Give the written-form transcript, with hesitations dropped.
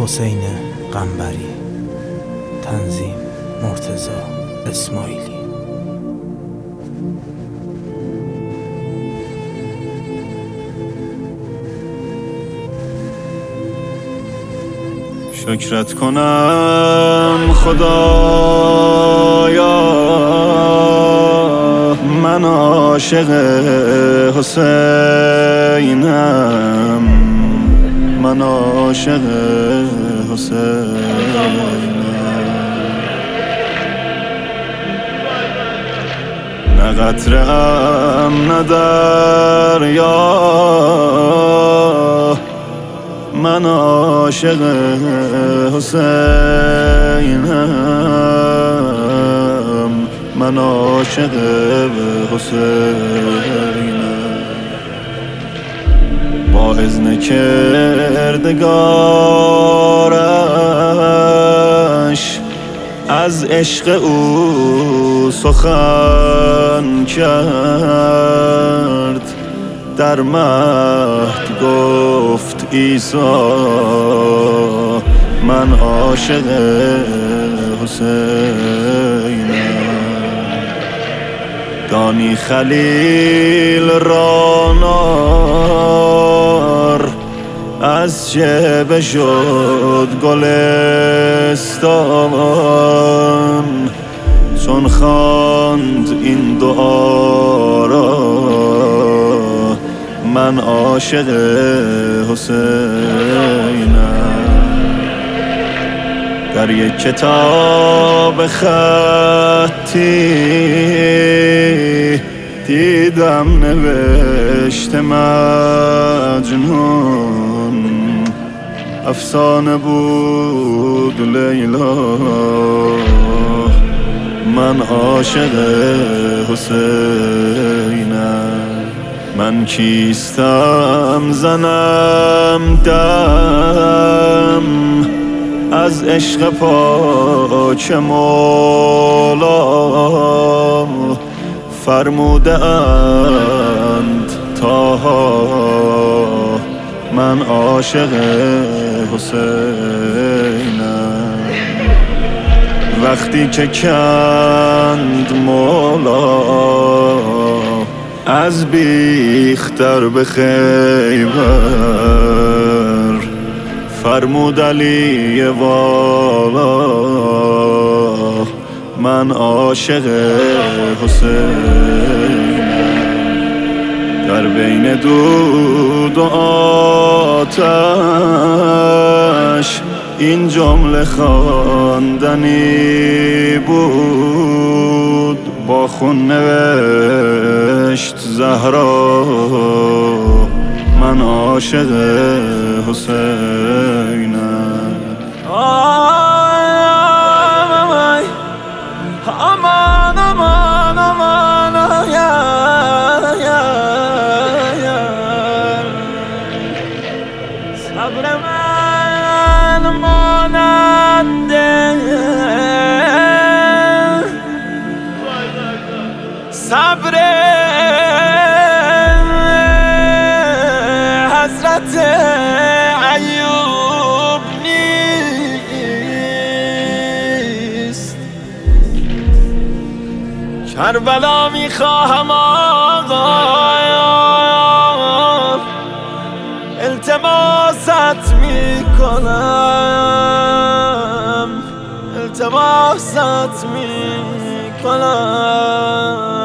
حسین قنبری، تنظیم مرتضی اسماعیلی. شکرت کنم خدایا، من عاشق حسینم، من عاشق حسینم. نه قطره ام نه دریا، من عاشق حسینم، من عاشق حسینم. با اذن کردگارش از عشق او سخن کرد، در مهد گفت عیسی من عاشق حسینم. دانی خلیل را نار از چه بشد گلستان، چون خواند این دعا را من عاشق حسینم. در یک کتاب خطی دیدم نوشته مجنون، افسانه بود لیلا، من عاشق حسینم. من کیستم زنم دم از عشق پاک مولا، فرموده اند طاها من عاشق حسینم. وقتی که کند مولا از بیختر به خیبر، فرمود علی والا من عاشق حسینم. در بین دود و آتش این جمله خواندنی بود، با خون نوشت زهرا من عاشق حسینم. امان امان امان صبر من ماننده صبر حضرت ایوب نیست. کربلا میخواهم آقا، التماست میکنم، التماست میکنم.